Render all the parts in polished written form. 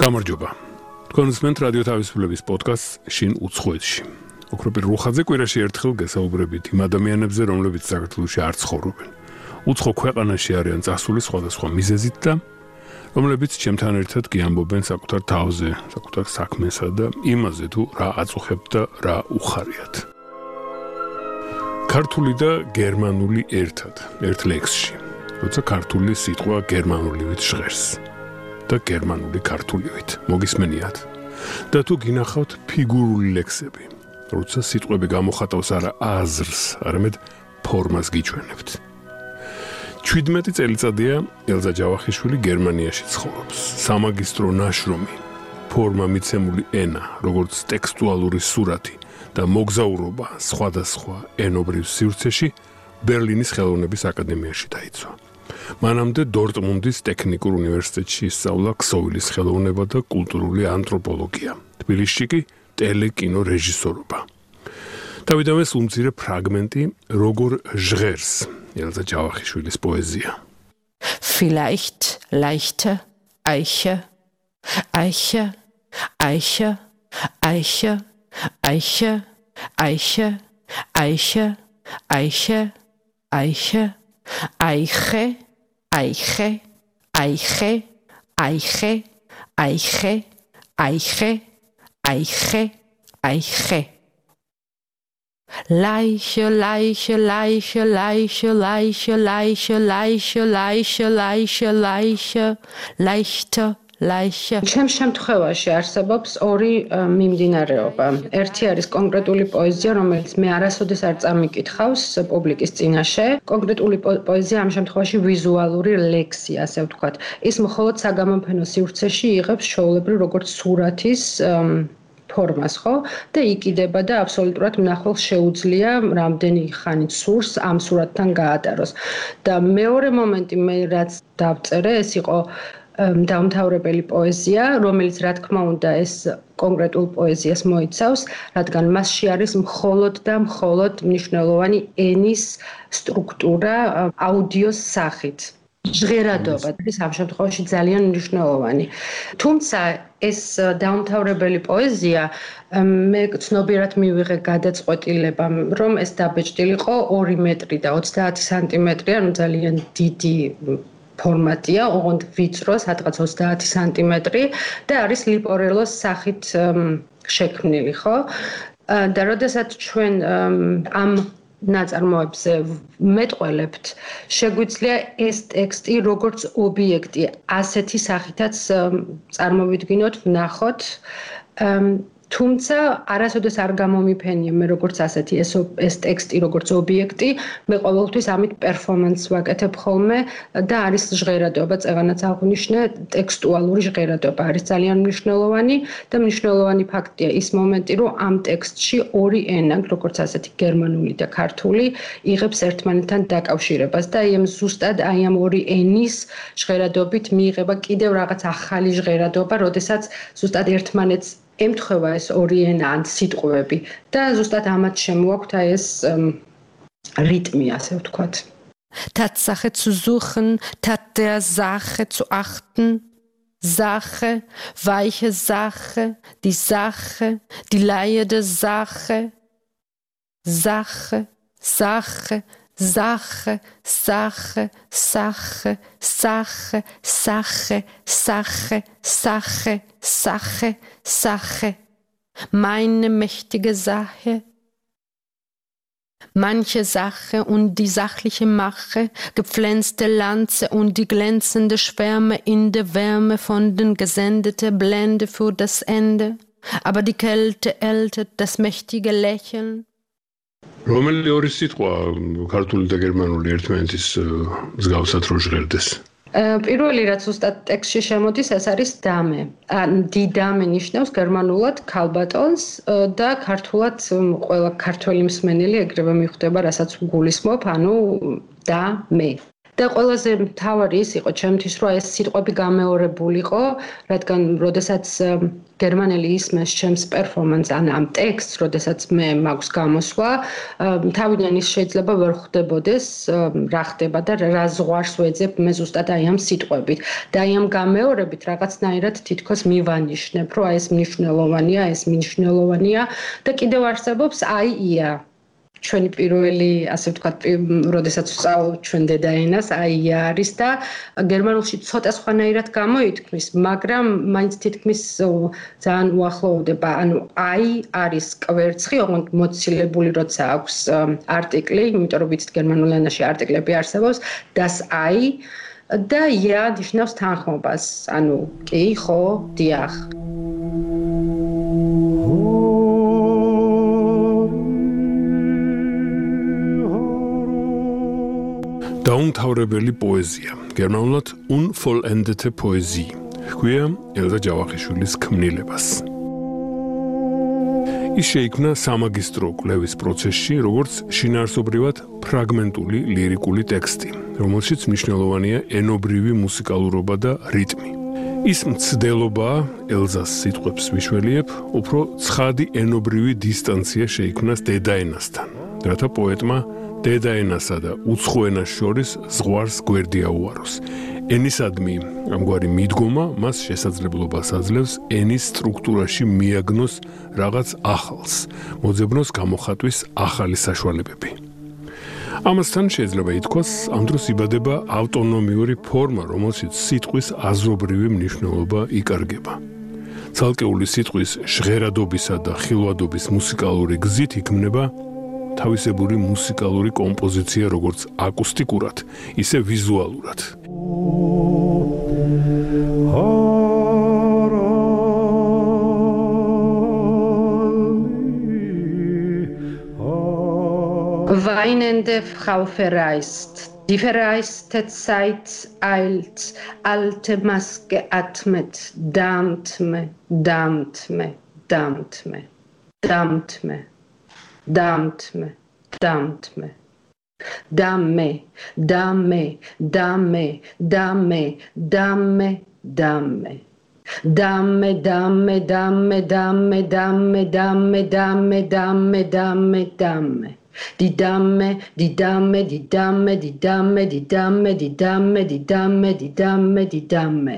გამარჯობა. თქვენსმენთ რადიო თავისუფლების პოდკასტს შინ უცხოეთში. ოქროპირ რუხაძე კვირაში ერთხელ გესაუბრებით იმ ადამიანებზე, რომლებიც საქართველოში არ ცხოვრობენ. უცხო ქვეყანაში არიან წასული სხვადასხვა მიზეზით და რომლებიც ჩემთან ერთად კი ამბობენ საკუთარ თავზე, საკუთარ საქმესა და იმაზე თუ რა აწუხებთ და რა უხარიათ. ქართული და გერმანული ერთად, ერთ ლექსში. როცა ქართული სიტყვა გერმანულივით ჟღერს და გერმანული ქართულივით. მოგისმენიათ? და თუ გინახავთ ფიგურული ლექსები, როცა სიტყვები გამოხატავს არა აზრს, არამედ ფორმას გიჩვენებთ. 17 წელიწადია ელზა ჯავახიშვილი გერმანიაში ცხოვრობს. სამაგისტრო ნაშრომი, ფორმა მიცემული ენა, როგორც ტექსტუალური სურათი და მოგზაურობა სხვადასხვა ენობრივ სივრცეში ბერლინის ხელოვნების აკადემიაში დაიცვა. მანამდე დორტმუნდის ტექნიკურ უნივერსიტეტში ისწავლა ქსოვილის ხელოვნება და კულტურული ანთროპოლოგია. თბილისში კი ტელეკინო რეჟისორობა. დავიდავე უმცირე ფრაგმენტი როგორ ჟღერს ელზა ჯავახიშვილის პოეზია. Vielleicht leichte Eiche, Eiche, Eiche, Eiche, Eiche, Eiche, Eiche, Eiche, Eiche, Eiche, Eiche, Eiche, Eiche, Eiche, Eiche, Eiche, Eiche. Leiche, Leiche, Leiche, Leiche, Leiche, Leiche, Leiche, Leiche, Leiche, Leiche, Leichte, Leiche. ჩემს შემთხვევაში არსებობს ორი მიმდინარეობა. ერთი არის კონკრეტული პოეზია, რომელიც მე არასოდეს არ წამიკითხავს პუბლიკის წინაშე. კონკრეტული პოეზია ამ შემთხვევაში ვიზუალური ლექსია, ასე ვთქვათ. ის მხოლოდ საგამოფენო სივრცეში იღებს ჩვეულებრივ როგორც სურათის ფორმას, ხო? და იკიდება და აბსოლუტურად მნახველს შეუძლია რამდენი ხანით სურს ამ სურათთან გაატაროს. და მეორე მომენტი მე რაც დავწერე, ეს იყო დაუმთავრებელი პოეზია, რომელიც რა თქმა უნდა ეს კონკრეტულ პოეზიას მოიცავს, რადგან მასში არის მხოლოდ და მხოლოდ მნიშვნელოვანი ენის სტრუქტურა აუდიოს სახით. ჟღერადობა ის ამ შემთხვევაში ძალიან მნიშვნელოვანი. თუმცა ეს დაუმთავრებელი პოეზია მე ცნობიერად მივიღე გადაწყვეტილება, რომ ეს დაბეჭდილიყო 2 მეტრი და 30 სანტიმეტრი, ანუ ძალიან დიდი ფორმატია, ოღონდ ვიწრო, სადღაც 30 სანტიმეტრი და არის ლიპორელოს სახით შექმნილი, ხო? და როდესაც ჩვენ ამ ნაწარმოებზე მეტყველებთ, შეგვიძლია ეს ტექსტი როგორც ობიექტი ასეთი სახითაც წარმოვიდგინოთ, ვნახოთ. თუმცა არასოდეს არ გამომიფენია მე როგორც ასეთი ეს ტექსტი როგორც ობიექტი, მე ყოველთვის ამით პერფორმანსს ვაკეთებ ხოლმე და არის ჟღერადობა, წეღანაც აღვნიშნე, ტექსტუალური ჟღერადობა არის ძალიან მნიშვნელოვანი და მნიშვნელოვანი ფაქტია ის მომენტი, რომ ამ ტექსტში ორი ენა, როგორც ასეთი გერმანული და ქართული, იღებს ერთმანეთთან დაკავშირებას და ზუსტად ამ ორი ენის ჟღერადობით მიიღება კიდევ რაღაც ახალი ჟღერადობა, როდესაც ზუსტად ერთმანეთს ემთხვევა ეს ორი ენა ან სიტყვები და ზუსტად ამათ შემოაქვთ ეს რიტმი, ასე ვთქვათ. Tatsache zu suchen, Tat der Sache zu achten, Sache, weiche Sache, die Sache, die Leihe der Sache, Sache, Sache, Sache, Sache, Sache, Sache, Sache, Sache, Sache, Sache, Sache, meine mächtige Sache, manche Sache und die sachliche Mache, gepflänzte Lanze und die glänzende Schwärme in der Wärme von den gesendete Blende für das Ende, aber die Kälte ältet das mächtige Lächeln. რომელი ორი სიტყვა ქართული და გერმანული ერთმანეთის მსგავსად რო ჟღერდეს? პირველი რაც ზუსტად ტექსტში შემოდის, ეს არის დამე. დიდამე ნიშნავს გერმანულად ქალბატონს და ქართულად ყველა ქართველი მსმენელი ეგრევე მიხვდება, რასაც გულისხმობ, ანუ დამე. და ყველაზე მთავარი ის იყო ჩემთვის, რომ ეს სიტყვები გამეორებულიყო, რადგან როდესაც გერმანელი ისმენს ჩემს პერფორმანსს, ამ ტექსტს, როდესაც მე მაქვს გამოსვლა, თავიდან ის შეიძლება ვერ ხვდებოდეს, რა ხდება და რა ზღვარს ვეძებ მე ზუსტად აი ამ სიტყვებით. და აი ამ გამეორებით რაღაცნაირად თითქოს მივანიშნებ, რომ აი ეს მნიშვნელოვანია, ეს მნიშვნელოვანია და კიდევ არსებობს აია. ჩვენი პირველი, ასე ვთქვათ, როდესაც ვსწავლობ ჩვენ დედაენას, აია არის და გერმანულში ცოტა სხვანაირად გამოითქმის, მაგრამ მაინც თითქმის ძალიან უახლოვდება. ანუ აი არის კვერცხი, ოღონდ მოცილებული როცა აქვს არტიკლი, იმიტომ რომ ვიცით გერმანულ ენაში არტიკლები არსებობს, das ei და ja ნიშნავს თანხმობას. ანუ კი, ხო, დიახ. დაუმთავრებელი პოეზია, გერმანულად unvollendete Poesie, ჰქვია ელზა ჯავახიშვილის ქმნილებას. ის შეიქმნა სამაგისტრო კვლევის პროცესში, როგორც შინაარსობრივად ფრაგმენტული ლირიკული ტექსტი, რომელშიც მნიშვნელოვანია ენობრივი მუსიკალურობა და რიტმი. ის მცდელობაა ელზას სიტყვებს ვიშველიებ, უფრო ცხადი ენობრივი დისტანცია შეიქმნას დედაენასთან, რათა პოეტმა დედაენასა და უცხო ენას შორის ზღვარს გვერდი აუაროს. ენისადმი ამგვარი მიდგომა მას შესაძლებლობას აძლევს ენის სტრუქტურაში მიაგნოს რაღაც ახალს, მოძებნოს გამოხატვის ახალი საშუალებები. ამასთან შეიძლება ითქვას, ამ დროს იბადება ავტონომიური ფორმა, რომელშიც სიტყვის აზრობრივი მნიშვნელობა იკარგება. ცალკეული სიტყვის ჟღერადობისა და ხილვადობის მუსიკალური გზით იქმნება თავისებური მუსიკალური კომპოზიცია როგორც აკუსტიკურად, ისე ვიზუალურად. Weinende Frau verreist, die verreiste Zeit eilt, alte Maske atmet, dammt me, dammt me, dammt me, dammt me. Dammt me, dammt me. Damme, damme, damme, damme, damme, damme. Damme, damme, damme, damme, damme, damme, damme, damme, damme, damme. Die Damme, die Damme, die Damme, die Damme, die Damme, die Damme, die Damme, die Damme, die Damme.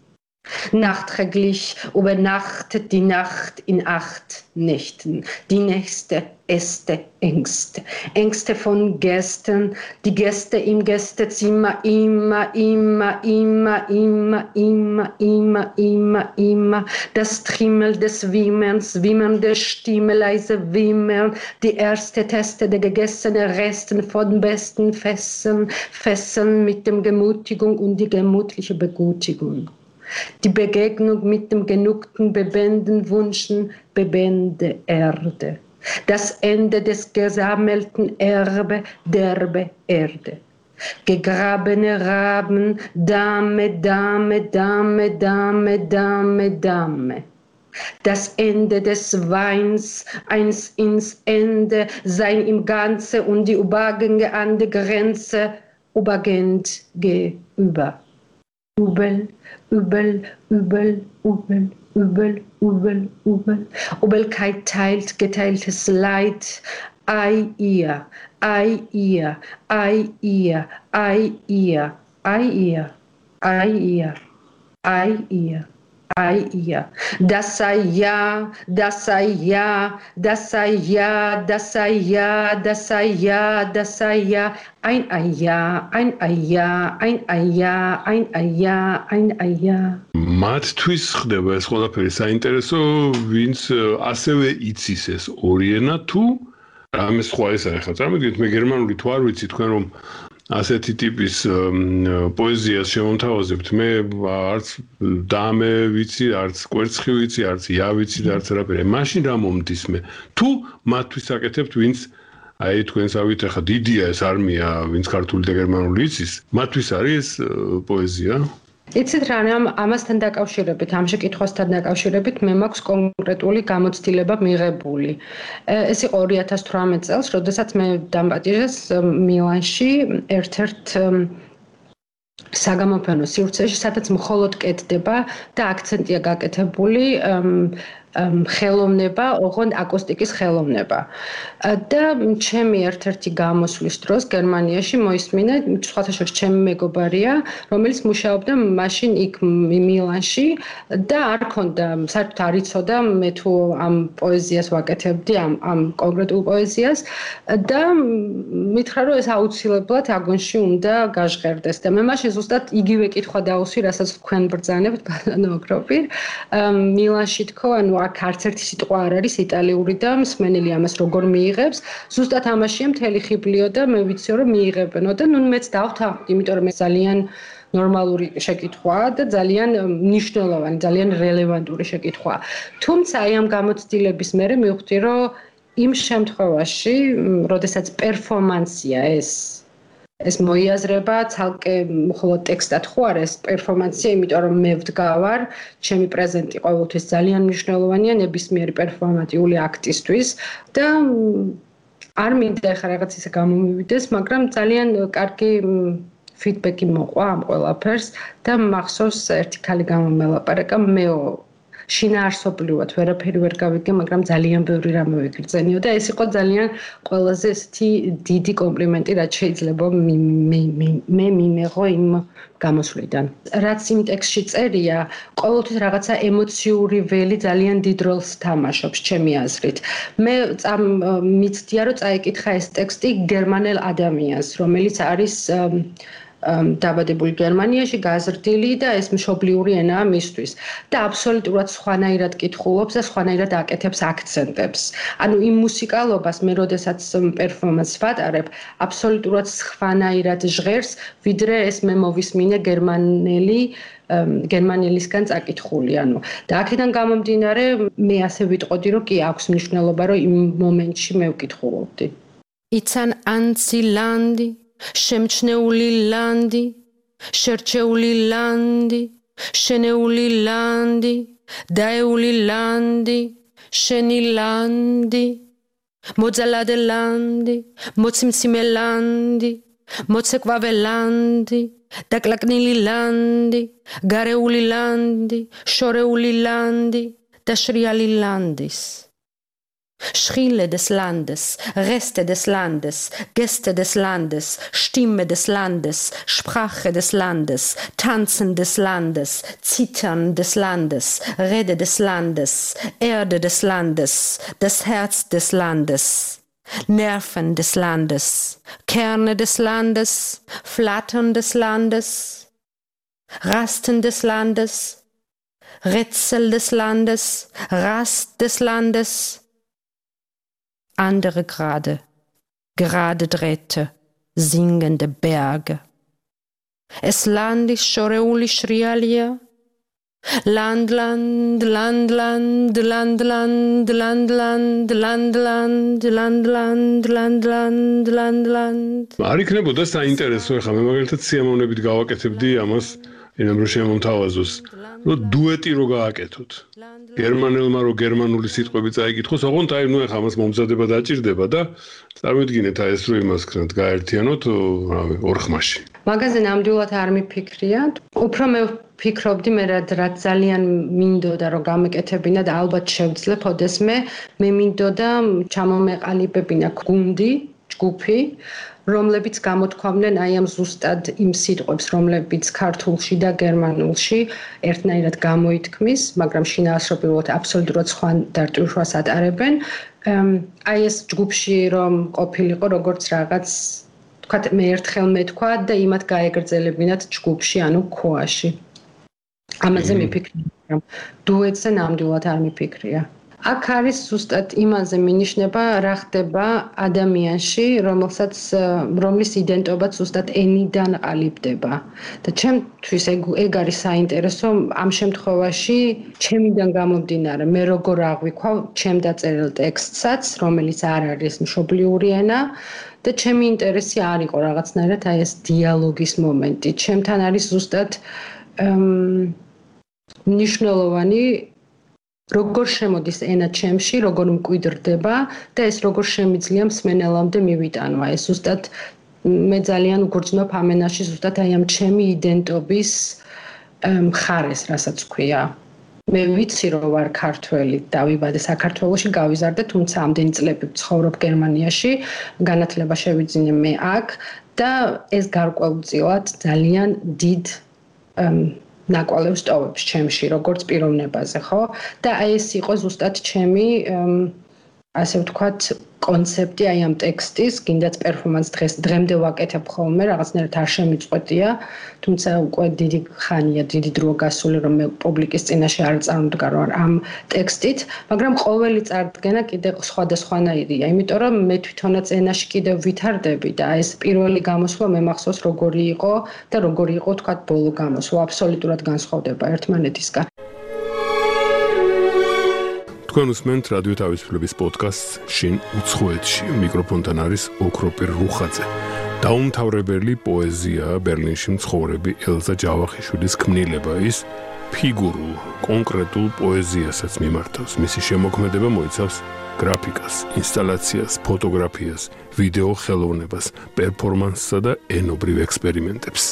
Nachträglich übernachtet die Nacht in 8 Nächten, die nächste Äste Ängste, Ängste von Gästen, die Gäste im Gästezimmer immer, immer, immer, immer, immer, immer, immer, immer, das Trimmel des Wimmerns, Wimmern der Stimme, leise Wimmern, die erste Teste der gegessenen Resten von besten Fesseln, Fesseln mit dem Gemutigung und die gemütliche Begutigung. Die Begegnung mit dem genugten bebenden Wunschen, bebende Erde. Das Ende des gesammelten Erbe, derbe Erde. Gegrabene Raben, Dame, Dame, Dame, Dame, Dame, Dame. Das Ende des Weins, eins ins Ende, sein im Ganze und die Übergänge an die Grenze, übergehend gegenüber. Übel, übel, übel, übel, übel, übel, übel. Übelkeit teilt geteiltes Leid. Ei ihr, ei ihr, ei ihr, ei ihr, ei ihr, ei ihr, ei ihr. Ei ihr, das sei ja, das sei ja, das sei ja, das sei ja, das sei ja, das sei ja, ein Ei ja, ein Ei ja, ein Ei ja, ein Ei ja, ein Ei ja. მათთვის ხდება ეს ყველაფერი საინტერესო, ვინც ასევე იცის ეს ორი ენა თუ რამე სხვა ესაა. ხა წარმოგიდგენთ, მე გერმანული თუ არ ვიცი, თქვენ რომ ასეთი ტიპის პოეზიას შემომთავაზებთ, მე არც დამე ვიცი, არც კვერცხი ვიცი, არც ია ვიცი და არც არაფერი. მაშინ რა მომდის მე? თუ მათთვის აკეთებთ, ვინც აი თქვენს ავით ახლა დიდია ეს არმია, ვინც ქართული და გერმანული იცის, მათთვის არის ეს პოეზია? იცით რა, ამასთან დაკავშირებით, ამ შეკითხვასთან დაკავშირებით მე მაქვს კონკრეტული გამოცდილება მიღებული. ეს იყო 2018 წელს, როდესაც მე დამპატიჟეს მილანში ერთ-ერთ საგამოფენო სივრცეში, სადაც მხოლოდ კეთდება და აქცენტია გაკეთებული ხელოვნება, ოღონდ აკუსტიკის ხელოვნება. და ჩემი ერთ-ერთი გამოსვლის დროს გერმანიაში მოისმინა სხვათა შორის ჩემი მეგობარია, რომელიც მუშაობდა მაშინ იქ მილანში და არ ქონდა, საერთოდ არ იცოდა მე თუ ამ პოეზიას ვაკეთებდი, ამ კონკრეტულ პოეზიას და მითხრა რომ ეს აუცილებლად აგონში უნდა გაჟღერდეს და მე მაშინ ზუსტად იგივე კითხვა დავუსვი, რასაც თქვენ ბრძანებთ ბატონო ოქროპირ. მილანში თქო, ანუ აქ არც ერთი სიტყვა არ არის იტალიური და მსმენელი ამას როგორ მიიღებს. ზუსტად ამაშია მთელი ხიბლიო და მე ვიციო რომ მიიღებენო და ნუ მეც დავთანხმდი, იმიტომ რომ ეს ძალიან ნორმალური შეკითხვაა და ძალიან მნიშვნელოვანი, ძალიან რელევანტური შეკითხვაა. თუმცა აი ამ გამოცდილების მერე მივხვდი რომ იმ შემთხვევაში, როდესაც პერფორმანსია ეს მოიაზრება ცალკე მხოლოდ ტექსტად ხო არა ეს პერფორმანსია, იმიტომ რომ მე ვდგავარ, ჩემი პრეზენტი ყოველთვის ძალიან მნიშვნელოვანია ნებისმიერი პერფორმატიული აქტისთვის და არ მინდა ახლა რაღაც ისე გამომივიდეს, მაგრამ ძალიან კარგი ფიდბექი მოყვა ამ ყველაფერს და მახსოვს ერთი ქალი გამომელაპარაკა მეო შინაარსობრივად ვერაფერი ვერ გავიგე, მაგრამ ძალიან ბევრი რამე ვიგრძენიო და ეს იყო ძალიან ყველაზე ესეთი დიდი კომპლიმენტი, რაც შეიძლება მე მიმეღო იმ გამოსვლიდან. რაც იმ ტექსტში წერია, ყოველთვის რაღაცა ემოციური ველი ძალიან დიდ როლს თამაშობს ჩემი აზრით. მე მიცდია რომ წაიკითხა ეს ტექსტი გერმანელ ადამიანს, რომელიც არის დაბადებული გერმანიაში, გაზრდილი და ეს მშობლიური ენაა მისთვის და აბსოლუტურად სხვანაირად კითხულობს და სხვანაირად აკეთებს აქცენტებს. ანუ იმ მუსიკალობას მე როდესაც პერფორმანსს ვატარებ, აბსოლუტურად სხვანაირად ჟღერს, ვიდრე ეს მე მოვისმინე გერმანელისგან წაკითხული, ანუ და აქედან გამომდინარე მე ასე ვიტყოდი, რომ კი აქვს მნიშვნელობა, რომ იმ მომენტში მე ვკითხულობდი. იცან ანცილანდი შემჩნეული ლანდი, შერჩეული ლანდი, შენეული ლანდი, დაეული ლანდი, შენი ლანდი, მოძალადე ლანდი, მოციმციმე ლანდი, მოცეკვავე ლანდი, დაკლაკნილი ლანდი, გარეული ლანდი, შორეული ლანდი და შრიალი ლანდის. Schriele des Landes, Reste des Landes, Gäste des Landes, Stimme des Landes, Sprache des Landes, Tanzen des Landes, Zittern des Landes, Rede des Landes, Erde des Landes, das Herz des Landes, Nerven des Landes, Kerne des Landes, Flattern des Landes, Rasten des Landes, Rätsel des Landes, Rast des Landes, andere gerade Drähte, singende Berge. Es landis șoreuli șrialia, landland, landland, landland, landland, landland, landland, landland, landland. არ იქნებოდა საინტერესო, ხა მე მაგალითად სიამოვნებით გავაკეთებდი ამას, ინამ რომ შემომთავაზოს, რომ დუეტი რო გააკეთოთ. გერმანელმა რო გერმანული სიტყვები წაიკითხოს, ოღონდ აი ნუ ახლა ამას მომზადება დაჭირდება და წარმოიდგინეთ აი ეს რო იმას ქნათ გაერთიანოთ, რავი, ორ ხმაში. მაგაზე ნამდვილად არ მიფიქრია. უფრო მე ვფიქრობდი მე რაც ძალიან მინდოდა რომ გამეკეთებინა და ალბათ შევძლებ ოდესმე, მე მინდოდა ჩამომეყალიბებინა გუნდი, ჯგუფი, რომლებიც გამოთქვამდნენ აი ამ ზუსტად იმ სიტყვებს, რომლებიც ქართულში და გერმანულში ერთნაირად გამოითქმის, მაგრამ შინაარსობრივად აბსოლუტურად სხვა დარტვირთვას ატარებენ. აი ეს ჯგუფში რომ ყოფილიყო როგორც რაღაც თქვათ მე ერთხელ მეთქვა და იმათ გაეგრძელებინათ ჯგუფში, ანუ ქოაში. ამაზე მიფიქრე, მაგრამ დუეტზე ნამდვილად არ მიფიქრია. აქ არის ზუსტად იმაზე მინიშნება, რა ხდება ადამიანში, რომლის იდენტობაც ზუსტად ენიდან ყალიბდება. და ჩემთვის ეგ არის საინტერესო ამ შემთხვევაში, ჩემიდან გამომდინარე, მე როგორ აღვიქვა ჩემ დაწერილ ტექსტსაც, რომელიც არ არის მშობლიური ენა და ჩემი ინტერესი არ იყო რაღაცნაირად აი ეს დიალოგის მომენტი. ჩემთან არის ზუსტად მნიშვნელოვანი როგორ შემოდის ენა ჩემში, როგორ მკვიდრდება და ეს როგორ შემიძლია მსმენელამდე მივიტანვა. ეს ზუსტად მე ძალიან უგრძნობ ამ ენაში ზუსტად აი ამ ჩემი იდენტობის მხარეს, რასაც ქვია. მე ვიცი რომ ვარ ქართველი, დავიბადე საქართველოში, გავიზარდე, თუმცა ამდენი წლები ვცხოვრობ გერმანიაში, განათლება შევიძინე მე აქ და ეს გარკვეულწილად ძალიან დიდ ნაკვალევს ტოვებს ჩემში, როგორც პიროვნებაზე, ხო? და აი ეს იყო ზუსტად ჩემი ასე ვთქვათ, კონცეფტი აი ამ ტექსტის, გინდაც პერფორმანს დღემდე ვაკეთებ ხოლმე, რაღაცნაირად არ შემიწყვეტია, თუმცა უკვე დიდი ხანია, დიდი დრო გასული, რომ მე პუბლიკის წინაშე არ წარმოვდგარო ამ ტექსტით, მაგრამ ყოველი წარდგენა კიდე სხვადასხვანაირია, იმიტომ რომ მე თვითონაც ენაში კიდევ ვითარდები და ეს პირველი გამოსვლა მე მახსოვს როგორი იყო და როგორი იყო ვთქვათ ბოლო გამოსვლა, აბსოლუტურად განსხვავდება ერთმანეთისგან. თქვენ უსმენთ რადიო თავისუფლების პოდკასტს შინ უცხოეთში. მიკროფონთან არის ოქროპირ რუხაძე. დაუმთავრებელი პოეზია ბერლინში მცხოვრები ელზა ჯავახიშვილის ქმნილება ის ფიგურულ, კონკრეტულ პოეზიასაც მიმართავს. მისი შემოქმედება მოიცავს გრაფიკას, ინსტალაციას, ფოტოგრაფიას, ვიდეო ხელოვნებას, პერფორმანსსა და ენობრივ ექსპერიმენტებს.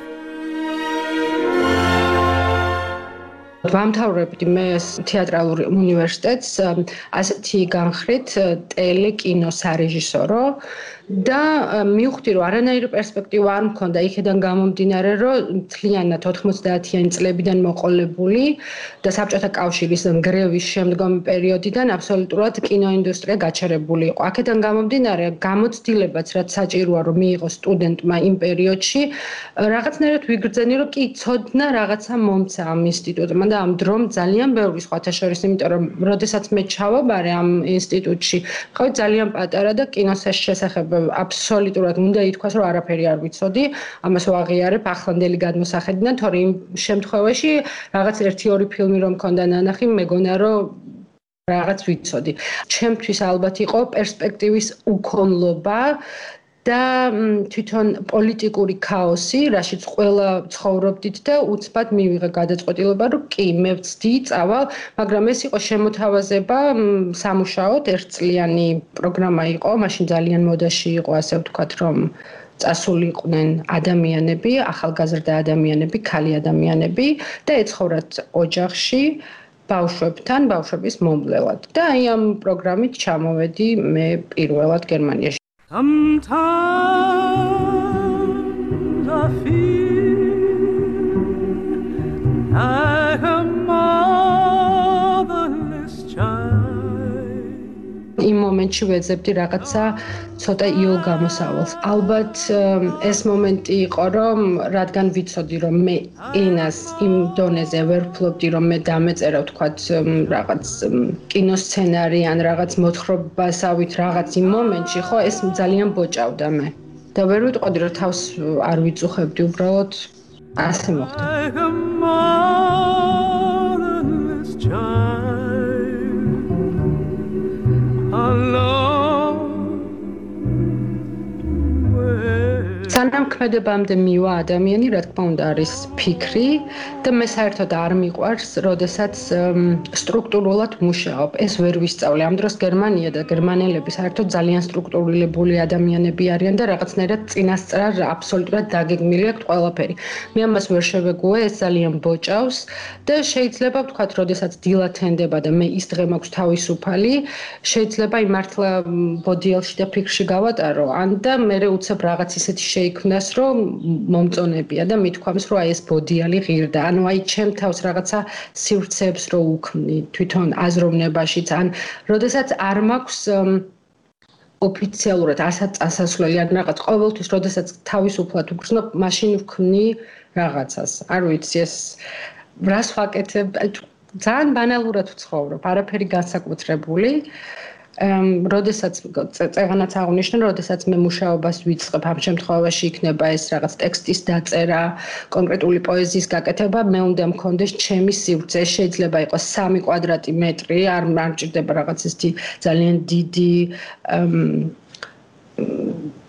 ვამთავრებდი მე თეატრალურ უნივერსიტეტს, ასეთი განხრით ტელეკინო სარეჟისორო და მივხვდი რომ არანაირი პერსპექტივა არ მქონდა იქედან გამომდინარე რომ მთლიანად 90-იანი წლებიდან მოყოლებული და საბჭოთა კავშირის გრევის შემდგომი პერიოდიდან აბსოლუტურად კინოინდუსტრია გაჩერებული იყო. აქედან გამომდინარე გამოცდილებაც რაც საჭიროა რომ მიიღოს სტუდენტმა იმ პერიოდში რაღაცნაირად ვიგრძენი რომ კი ცოდნა რაღაცა მომცა ამ ინსტიტუტმა და ამ დრომ ძალიან ბევრი სხვათა შორის, იმიტომ რომ როდესაც მე ჩავაბარე ამ ინსტიტუტში, ყავი ძალიან პატარა და კინოს შესახებ აბსოლუტურად უნდა ითქვას, რომ არაფერი არ ვიცოდი, ამას ვაღიარებ ახლანდელი გადმოსახედიდან, თორე იმ შემთხვევაში რაღაც 1-2 ფილმი რომ მქონდა ნანახი, მეგონა რომ რაღაც ვიცოდი. ჩემთვის ალბათ იყო პერსპექტივის უქონლობა და თვითონ პოლიტიკური ქაოსი, რაშიც ყველა ცხოვრობდით და უცბად მივიღე გადაწყვეტილება, რომ კი, მე ვცდი, წავალ, მაგრამ ეს იყო შემოთავაზება სამუშაოდ, 1-წლიანი პროგრამა იყო, მაშინ ძალიან მოდაში იყო, ასე ვთქვათ, რომ წასულიყვნენ ადამიანები, ახალგაზრდა ადამიანები, ქალი ადამიანები და ეცხოვრათ ოჯახში ბავშვებთან, ბავშვების მომვლელად. და აი ამ პროგრამით ჩამოვედი მე პირველად გერმანიაში. Sometimes I feel like a motherless child. იმ მომენტში ვეძებდი რაღაცა ცოტა იოლ გამოსავალს. ალბათ ეს მომენტი იყო, რომ რადგან ვიცოდი, რომ მე ენას იმ დონეზე ვერ ვფლობდი, რომ მე დამეწერა, ვთქვათ, რაღაც კინოსცენარი ან რაღაც მოთხრობასავით რაღაც იმ მომენტში, ხო, ეს ძალიან ბოჭავდა მე. და ვერ ვიტყოდი, რომ თავს არ ვიწუხებდი, უბრალოდ ასე მოხდა. Like a motherless child, alone. სანამ ქმედებამდე მივა ადამიანი, რა თქმა უნდა, არის ფიქრი და მე საერთოდ არ მიყვარს, როდესაც სტრუქტურულად მუშაობ. ეს ვერ ვისწავლე. ამ დროს გერმანია და გერმანელები საერთოდ ძალიან სტრუქტურირებული ადამიანები არიან და რაღაცნაირად წინასწარ აბსოლუტურად დაგეგმილი აქვს ყველაფერი. მე ამას ვერ შევეგუე, ეს ძალიან ბოჭავს და შეიძლება ვთქვათ, როდესაც დილა თენდება და მე ის დღე მაქვს თავისუფალი, შეიძლება იმართლა ბოდიელში და ფიქრში გავატარო, ან და მე უცებ რაღაც ისეთი შეიქმნას, რომ მომწონებია და მithქვამს, რომ აი ეს ბოდიალი ღირდა. ანუ აი ჩემ თავს რაღაცა სივრცეებს რო უქმნი თვითონ აზროვნებაშიც, ან როდესაც არ მაქვს ოფიციალურად ასასვლელი ან რაღაც ყოველთვის, როდესაც თავისუფლად ვგრძნობ, მაშინ ვქმნი რაღაცას. არ ვიცი, ეს რას ვაკეთებ, ძალიან ბანალურად ვცხოვრობ, არაფერი განსაკუთრებული. როდესაც წეღანაც აღნიშნე, როდესაც მე მუშაობას ვიწყებ, ამ შემთხვევაში იქნება ეს რაღაც ტექსტის დაწერა, კონკრეტული პოეზიის გაკეთება, მე უნდა მქონდეს ჩემი სივრცე, შეიძლება იყოს 3 კვადრატი მეტრი, არ მჭირდება რაღაც ისეთი ძალიან დიდი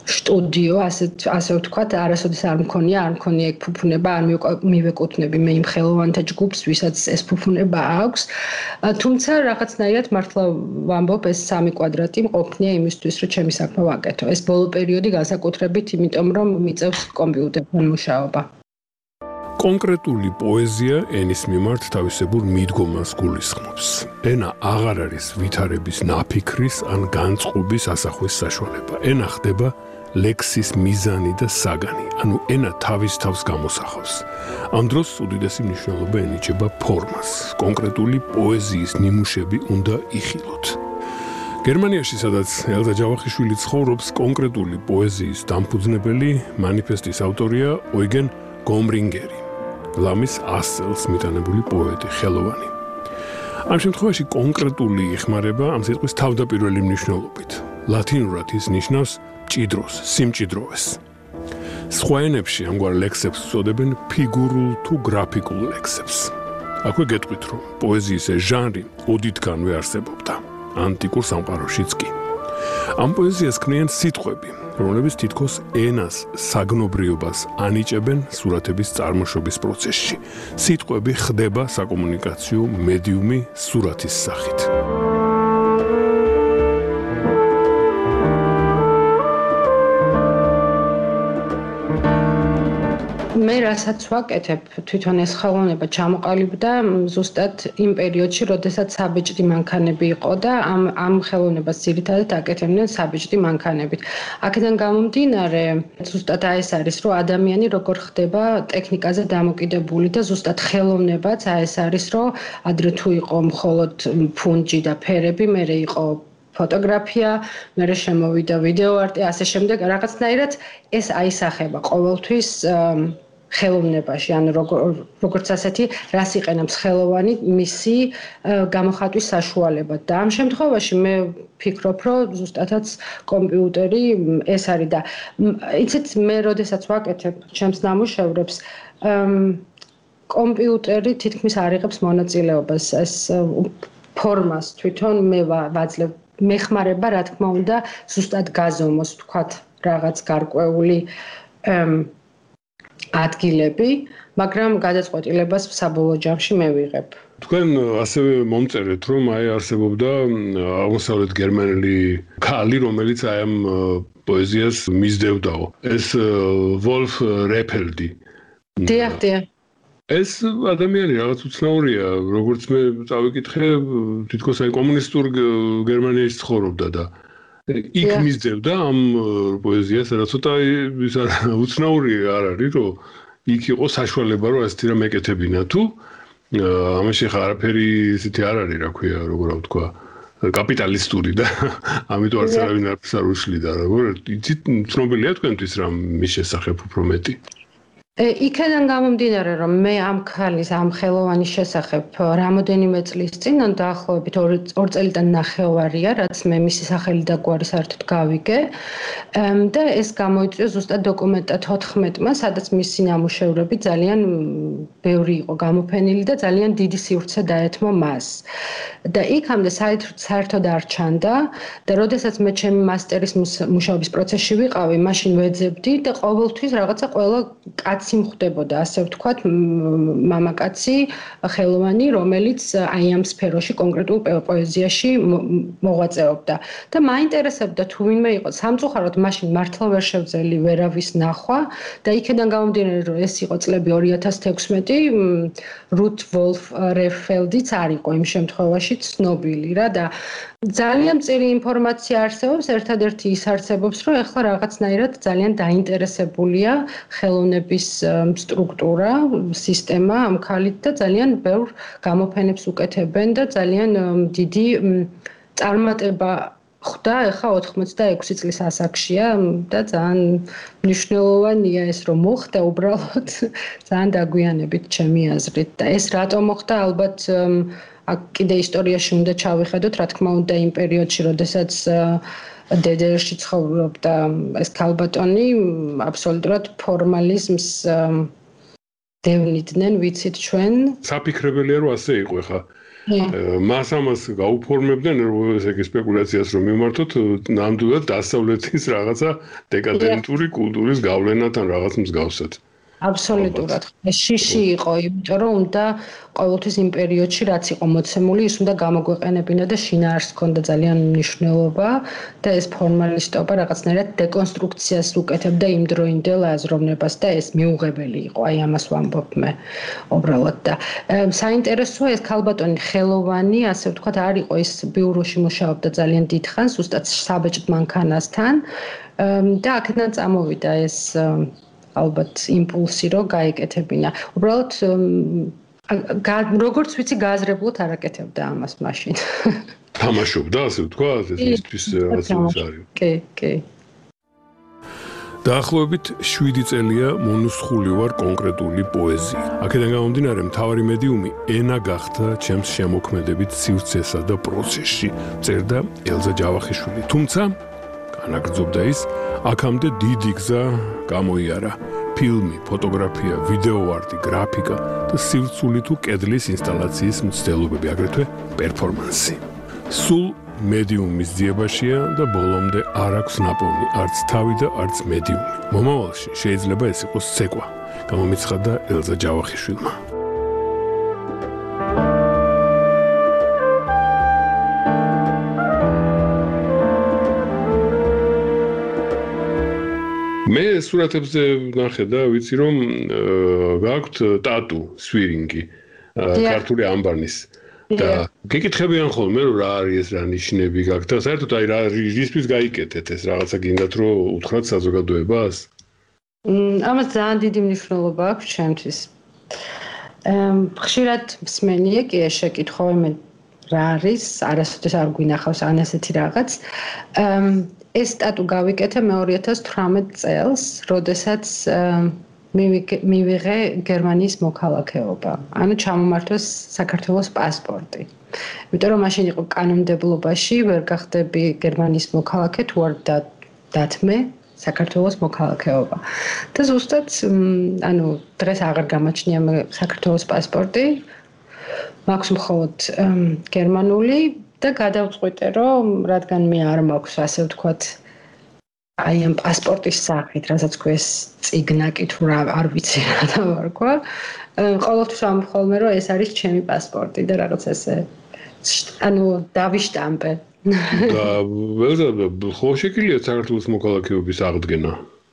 სტუდიო, ასე ვთქვათ, არასოდეს არ მქონია ეგ ფუფუნება, არ მივეკუთვნები მე იმ ხელოვანთა ჯგუფს, ვისაც ეს ფუფუნება აქვს. თუმცა რაღაცნაირად მართლა ვამბობ, ეს 3 კვადრატი მყოფნია იმისთვის, რომ ჩემი საქმე ვაკეთო. ეს ბოლო პერიოდი განსაკუთრებით, იმიტომ რომ მიწევს კომპიუტერთან მუშაობა. კონკრეტული პოეზია ენის მიმართ თავისებურ მიდგომას გულისხმობს. ენა აღარ არის ვითარების ნაფიქრის ან განწყობის ასახვის საშუალება. ენა ხდება ლექსის მიზანი და საგანი, ანუ ენა თავის თავს გამოსახავს. ამ დროს უდიდესი მნიშვნელობა ენიჭება ფორმას. კონკრეტული პოეზიის ნიმუშები უნდა იხილოთ. გერმანიაში, სადაც ელზა ჯავახიშვილი ცხოვრობს, კონკრეტული პოეზიის დამფუძნებელი მანიფესტის ავტორია ოიგენ გომრინგერი, ლამის 100 წელს მიტანებული პოეტი, ხელოვანი. ამ შემთხვევაში კონკრეტული იხმარება ამ სიტყვის თავდაპირველი მნიშვნელობით. ლათინურად ის ნიშნავს მჭიდროს, სიმჭიდროვეს. სხვა ენებში ამგვარ ლექსებს უწოდებენ ფიგურულ თუ გრაფიკულ ლექსებს. აქვე გეტყვით, რომ პოეზიის ეს ჟანრი ოდითგანვე არსებობდა, ანტიკურ სამყაროშიც კი. ამ პოეზიას ქმნიან სიტყვები, რომლებიც თითქოს ენას, საგნობრიობას ანიჭებენ სურათების წარმოშობის პროცესში. სიტყვები ხდება საკომუნიკაციო მედიუმი სურათის სახით. მე რასაც ვაკეთებ, თვითონ ეს ხელოვნება ჩამოყალიბდა ზუსტად იმ პერიოდში, როდესაც საბეჭდი მანქანები იყო და ამ ხელოვნებას ძირითადად აკეთებდნენ საბეჭდი მანქანებით. აქედან გამომდინარე, ზუსტად ეს არის, რომ ადამიანი როგორ ხდება ტექნიკაზე დამოკიდებული და ზუსტად ხელოვნებაც ეს არის, რომ ადრე თუ იყო მხოლოდ ფუნჯი და ფერები, მერე იყო ფოტოგრაფია, მერე შემოვიდა ვიდეო არტი, ასე შემდეგ, რაღაცნაირად ეს აისახება ყოველთვის ხელოვნებაში, ანუ როგორც ასეთი, რას იყენებს ხელოვანი მისი გამოხატვის საშუალებად. და ამ შემთხვევაში მე ვფიქრობ, რომ ზუსტადაც კომპიუტერი ეს არის და იცით, მე როდესაც ვაკეთებ ჩემს ნამუშევრებს, კომპიუტერი თითქმის არ იღებს მონაწილეობას, ეს ფორმას თვითონ მე ვაძლევ, მეხმარება, რა თქმა უნდა, ზუსტად გაზომოს, ვთქვათ, რაღაც გარკვეული ადგილები, მაგრამ გადაწყვეტილებას საბოლოო ჯამში მე ვიღებ. თქვენ ასევე მომწერეთ, რომ არსებობდა აღმოსავლეთ გერმანელი ქალი, რომელიც აი ამ პოეზიას მისდევდაო. ეს ვოლფ რეფელდი. დიახ. ეს ადამიანი რაღაც უცნაურია, როგორც მე წავიკითხე, თითქოს აი კომუნისტურ გერმანიაში ცხოვრობდა და იქ მისდევდა ამ პოეზიას, რა ცოტა ის უცნაური არ არის, რომ იქ იყო საშუალება, რომ ასეთი რამ ეკეთებინა თუ ამაში ხა არაფერი ისეთი არ არის, რა ქვია, როგორ ვთქვა, კაპიტალისტური და ამიტომ არც არავინ არ უშლიდა, როგორ იცით, ცნობილია თქვენთვის რამ მის შესახებ უფრო მეტი? იქედან გამომდინარე, რომ მე ამ ქალის, ამ ხელოვანის შესახებ რამოდენიმე წლის წინ, ან დაახლოებით 2 წელიდან ნახევარია, რაც მე მისი სახელი და გვარი საერთოდ გავიგე. და ეს გამოიწვია ზუსტად დოკუმენტა 14-მა, სადაც მისი ნამუშევრები ძალიან ბევრი იყო გამოფენილი და ძალიან დიდი სივრცე დაეთმო მას. და იქამდე საერთოდ არ ჩანდა და როდესაც მე ჩემი მასტერის მუშაობის პროცესში ვიყავი, მაშინ ვეძებდი და ყოველთვის რაღაცა ყველა კაცი მხდებოდა, ასე ვთქვათ, მამაკაცი, ხელოვანი, რომელიც აი ამ სფეროში, კონკრეტულ პოეზიაში მოღვაწეობდა. და მაინტერესებდა თუ ვინმე იყო სამწუხაროდ მაშინ მართლა ვერ შევძელი ვერავის ნახვა და იქედან გამომდინარე, რომ ეს იყო წლები 2016, რუთ ვოლფ რეფელდიც არ იყო იმ შემთხვევაში ცნობილი რა და ძალიან მწირი ინფორმაცია არსებობს, ერთადერთი ის არსებობს, რომ ეხლა რაღაცნაირად ძალიან დაინტერესებულია ხელოვნების სტრუქტურა, სისტემა ამ ქალით და ძალიან ბევრ გამოფენებს უკეთებენ და ძალიან დიდი წარმატება ხვდა, ეხლა 86 წლის ასაკშია და ძალიან მნიშვნელოვანია ეს რომ მოხდა უბრალოდ ძალიან დაგვიანებით ჩემი აზრით და ეს რატომ მოხდა ალბათ აქ კიდე ისტორიაში უნდა ჩავიხედოთ, რა თქმა უნდა იმ პერიოდში, როდესაც დედერში ცხოვრობდა ეს ქალბატონი, აბსოლუტურად ფორმალიზმს დევნიდნენ, ვიცით ჩვენ. საფიქრებელია რომ ასე იყო ხა. მას ამას გაუფორმებდნენ ესე იგი სპეკულაციას რომ მიმართოთ ნამდვილად დასავლეთის რაღაცა დეკადენტური კულტურის გავლენათან რაღაც მსგავსად. აბსოლუტურად. ეს შიში იყო, იმიტომ რომ უნდა ყოველთვის იმ პერიოდში რაც იყო მოცემული, ის უნდა გამოგვეყენებინა და შინაარსს ჰქონდა ძალიან მნიშვნელობა და ეს ფორმალისტობა რაღაცნაირად დეკონსტრუქციას უკეთებდა იმდროინდელ აზროვნებას და ეს მიუღებელი იყო, აი ამას ვამბობ მე უბრალოდ და საინტერესოა ეს ქალბატონი ხელოვანი, ასე ვთქვათ, არ იყო ის ბიუროში მუშაობდა ძალიან დიდხანს, ზუსტად საბეჭდ მანქანასთან და აქედან წამოვიდა ეს ალბათ იმპულსი რომ გაეკეთებინა. უბრალოდ როგორც ვიცი გააზრებლად არ აკეთებდა ამას მაშინ. თამაშობდა, ასე ვთქვათ, ეს მისთვის რაღაც არის. კი. დაახლოებით 7 წელია მონუსხული ვარ კონკრეტული პოეზია. აქედან გამომდინარე, მთავარი მედიუმი ენა გახდა ჩემს შემოქმედებით სივრცესა და პროცესში. წერდა ელზა ჯავახიშვილი. თუმცა განაგრძობდა ის აქამდე დიდი გზა გამოიარა. ფილმი, ფოტოგრაფია, ვიდეოარტი, გრაფიკა და სივრცული თუ კედლის ინსტალაციის მცდელობები, აგრეთვე პერფორმანსი. სულ მედიუმის ძიებაშია და ბოლომდე არ აქვს ნაპოვნი, არც თავი და არც მედიუმი. მომავალში შეიძლება ეს იყოს ცეკვა, გამომიცხადა ელზა ჯავახიშვილმა. მე სურათებზე ნახე და ვიცი რომ გაქვთ ტატუ სვირინგი ქართული ამბანის და გეკითხებიან ხოლმე რომ რა არის ეს რა ნიშნები გაქვთ და საერთოდ აი რა რისთვის გაიკეთეთ ეს რაღაცა გინდათ რომ უთხრათ საზოგადოებას? ამას ძალიან დიდი მნიშვნელობა აქვს ჩემთვის. ხშირად მსმენია კი ეს შეკითხვა მე რა არის არასოდეს არ გვინახავს ან ასეთი რაღაც. ეს სტატუ გავიკეთე მე 2018 წელს, როდესაც მივიღე გერმანიის მოქალაქეობა. ანუ ჩამომართვეს საქართველოს პასპორტი. იმიტომ რომ მაშინ იყო კანონმდებლობაში, ვერ გახდები გერმანიის მოქალაქე თუ არ დათმე საქართველოს მოქალაქეობა. და ზუსტად ანუ დღეს აღარ გამოჩნია მე საქართველოს პასპორტი. მაქვს მხოლოდ გერმანული და გადავწყვიტე რომ რადგან მე არ მაქვს ასე ვთქვათ აი ამ პასპორტის სახით, რასაც ქვეს წიგნაკი თუ რა არ ვიცი რა დავარქვა, ყოველთვის ამხოლმე რომ ეს არის ჩემი პასპორტი და რაღაც ესე ანუ დავიშტამპე. და ველზა ხო შეკილია საქართველოს მოქალაქეობის აღდგენა?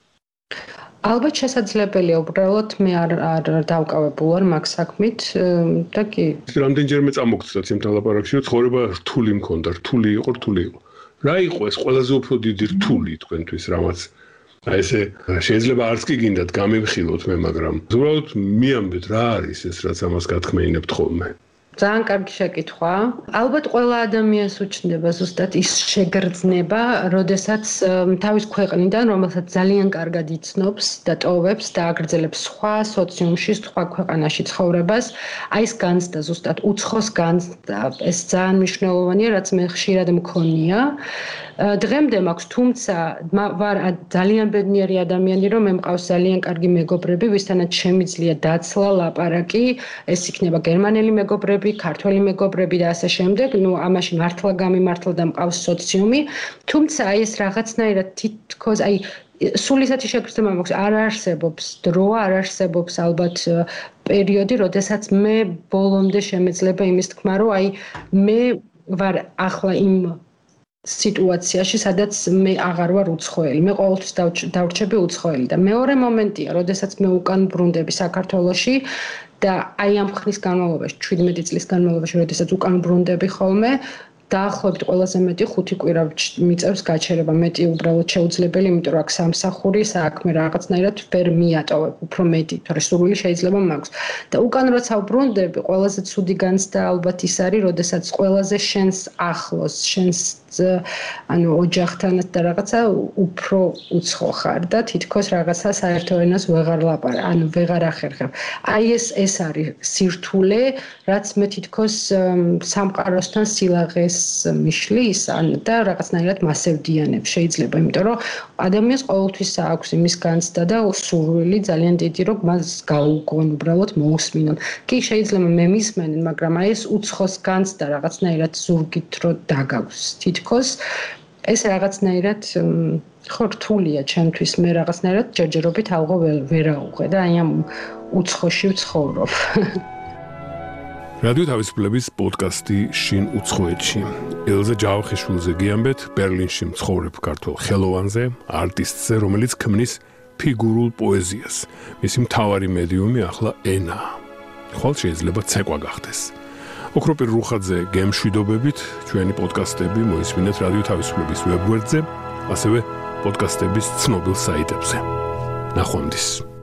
ალბათ შესაძლებელია, უბრალოდ მე არ დავკავებულ ვარ მაგ საქმით და კი. რამდენჯერმე წამოგწდათ იმ თალაპარაკში, რომ ცხოვრება რთული მქონდა, რთული იყო. რა იყო ეს ყველაზე უფრო დიდი რთული თქვენთვის, რამაც აი ესე შეიძლება არც კი გინდათ გამემხილოთ მე, მაგრამ უბრალოდ მიამბეთ რა არის ეს, რაც ამას გათქმეინებთ ხოლმე. ძალიან კარგი შეკითხვა. ალბათ ყველა ადამიანს უჩნდება ზუსტად ის შეგრძნება, როდესაც თავის ქვეყნიდან, რომელსაც ძალიან კარგად იცნობს და ტოვებს და აგრძელებს სხვა სოციუმში, სხვა ქვეყანაში ცხოვრებას, აი ეს განცდა ზუსტად უცხოს განცდა, ეს ძალიან მნიშვნელოვანია, რაც მე ხშირად მქონია. დღემდე მაქვს, თუმცა ვარ ძალიან ბედნიერი ადამიანი, რომ მე მყავს ძალიან კარგი მეგობრები, ვისთანაც შემიძლია დაცლა, ლაპარაკი, ეს იქნება გერმანელი მეგობრები, ქართველი მეგობრები და ასე შემდეგ, ამაში მართლა გამიმართლა და მყავს სოციუმი, თუმცა აი ეს რაღაცნაირად თითქოს აი სულ ისეთი შეგრძნება მაქვს, არ არსებობს დრო, არ არსებობს ალბათ პერიოდი, როდესაც მე ბოლომდე შემეძლება იმის თქმა, რომ აი მე ვარ ახლა იმ სიტუაციაში, სადაც მე აღარ ვარ უცხოელი. მე ყოველთვის დავრჩები უცხოელი და მეორე მომენტია, როდესაც მე უკან ბრუნდები საქართველოში და აი ამ ხნის განმავლობაში, 17 წლის განმავლობაში, როდესაც უკან ბრუნდები ხოლმე, დაახლოებით ყველაზე მეტი 5 კვირა მიწევს გაჩერება, მეტი უბრალოდ შეუძლებელი, იმიტომ რომ აქ სამსახური, საქმე რაღაცნაირად ვერ მიატოვებ, უფრო მეტი, თორე სურვილი შეიძლება მაქვს. და უკან როცა ვბრუნდები, ყველაზე ცუდი განცდა ალბათ ის არის, როდესაც ყველაზე შენს ახლოს, შენს ანუ ოჯახთანაც და რაღაცა უფრო უცხო ხარ და თითქოს რაღაცა საერთო ენას ვეღარ ლაპარაკ, ანუ ვეღარ ახერხებ. აი ეს არის სირთულე, რაც მე თითქოს სამყაროსთან სილაღეს ეს მიშლის და რაღაცნაირად მასევდიანებს შეიძლება, იმიტომ რომ ადამიანს ყოველთვის აქვს იმის განცდა და სურვილი ძალიან დიდი, რომ მას გაუგონ, უბრალოდ მოусმინონ. კი შეიძლება მე მისმენენ, მაგრამ აი ეს უცხოს განცდა რაღაცნაირად ზურგით რო დაგავს თითქოს ეს რაღაცნაირად ხო რთულია ჩემთვის მე რაღაცნაირად ჯერჯერობით ალღო ვერაუღე და აი ამ უცხოში ვცხოვრობ. რადიო თავისუფლების პოდკასტი შინ უცხოეთში. ელზა ჯავახიშვილზე გიამბეთ ბერლინში მცხოვრებ ქართველ ხელოვანზე, არტისტზე, რომელიც ქმნის ფიგურულ პოეზიას. მისი მთავარი მედიუმი ახლა ენაა. ხოლ შეიძლება ცეკვა გახდეს. ოქროპირ რუხაძე გემშვიდობებით ჩვენი პოდკასტები მოისმინეთ რადიო თავისუფლების ვებგვერდზე, ასევე პოდკასტების ცნობილ საიტებზე. ნახვამდის.